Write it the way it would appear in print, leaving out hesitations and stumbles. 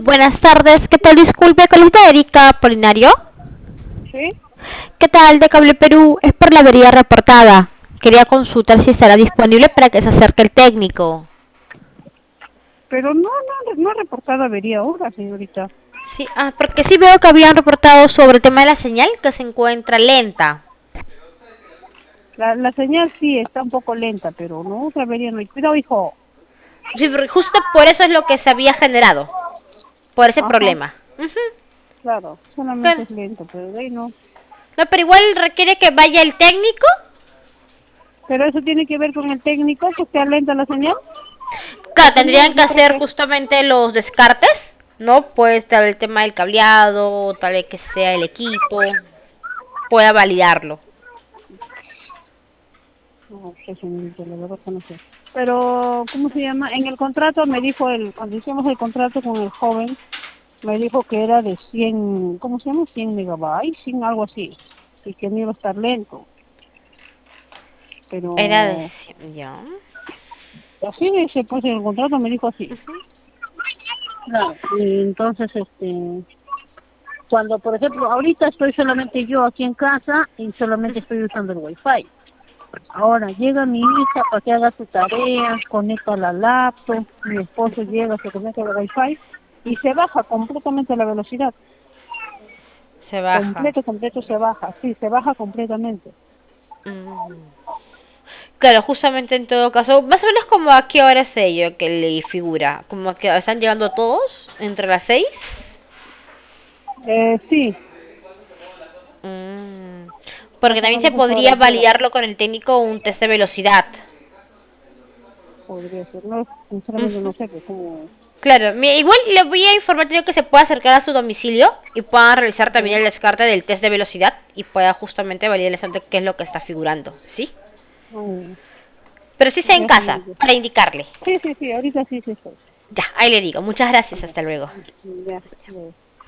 Buenas tardes, ¿qué tal? Disculpe, con de Erika Polinario. Sí, ¿Qué tal? De Cable Perú, es por la avería reportada. Quería consultar si estará disponible para que se acerque el técnico. pero no ha reportado avería ahora, señorita. Sí, porque sí veo que habían reportado sobre el tema de la señal que se encuentra lenta. La señal sí está un poco lenta, pero no, otra avería no hay. Cuidado, hijo. Sí, porque justo por eso es lo que se había generado, por ese Ajá, problema. Ujú. claro, solamente Claro. es lento, pero de ahí no. No, pero igual requiere que vaya el técnico. Pero eso tiene que ver con el técnico, que sea lenta la señal. La Claro, tendrían señal, que yo creo hacer que, justamente los descartes, ¿no? Pues tal el tema del cableado, tal vez que sea el equipo, pueda validarlo. no sé, señorita, la verdad que no sé. Pero, ¿cómo se llama? En el contrato me dijo cuando hicimos el contrato con el joven, me dijo que era de 100, ¿cómo se llama? 100 megabytes, 100 algo así, y que no iba a estar lento. Era de... Pero ¿Ya? así dice, pues en el contrato me dijo así. Claro. Y entonces, cuando, por ejemplo, ahorita estoy solamente yo aquí en casa y solamente estoy usando el wifi. Ahora llega mi hija para que haga sus tareas, conecta la laptop, mi esposo llega, se conecta al wifi y se baja completamente la velocidad. Se baja. Completo se baja, sí, se baja completamente. Mm. Claro, justamente en todo caso, más o menos como a qué hora es ello que le figura, como que están llegando todos entre las 6. Sí, Mm. más Porque o también se menos esa hora podría llega. validarlo con el técnico un test de velocidad. Podría ser, no, sinceramente no Ujú. sé, pues como... Claro, igual le voy a informar yo que se pueda acercar a su domicilio y pueda realizar también ¿Ya? el descarte del test de velocidad y pueda justamente validar el instante qué es lo que está figurando, ¿sí? Mm, Pero sí está en ya, casa, señorita. para indicarle. Sí, ahorita sí estoy. Ya, ahí le digo. Muchas gracias, hasta luego. Ya, ya.